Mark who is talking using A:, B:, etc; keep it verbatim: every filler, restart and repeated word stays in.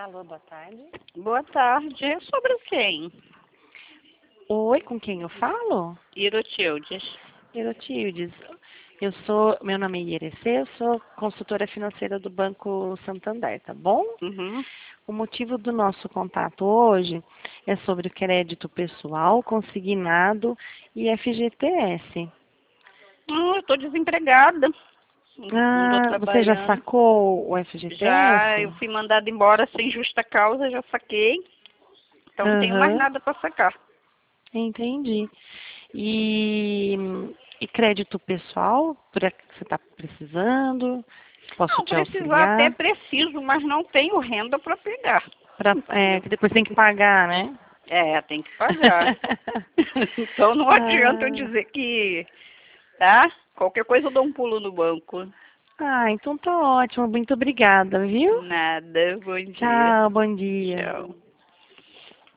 A: Alô, boa tarde.
B: Boa tarde. É sobre quem?
A: Oi, com quem eu falo?
B: Irotildes.
A: Erotildes. Eu sou, meu nome é Ierecê, eu sou consultora financeira do Banco Santander, tá bom?
B: Uhum.
A: O motivo do nosso contato hoje é sobre o crédito pessoal, consignado e F G T S.
B: Hum, eu estou desempregada. Não estou
A: Ah, você já
B: trabalhando.
A: sacou o F G T
B: Já eu
A: S?
B: fui mandada embora sem justa causa, já saquei. Então não tenho mais
A: Aham,
B: nada para sacar.
A: entendi. E, e crédito pessoal, por que você está precisando? Posso
B: Não,
A: te
B: precisar até
A: auxiliar?
B: preciso, mas não tenho renda para pegar.
A: Pra, é,
B: Entendeu?
A: que depois tem que pagar, né?
B: É, tem que pagar. Então não adianta eu
A: ah,
B: dizer que, tá? Qualquer coisa eu dou um pulo no banco.
A: ah, então tá ótimo. Muito obrigada, viu?
B: Nada. Bom dia.
A: Tchau, bom dia.
B: Tchau.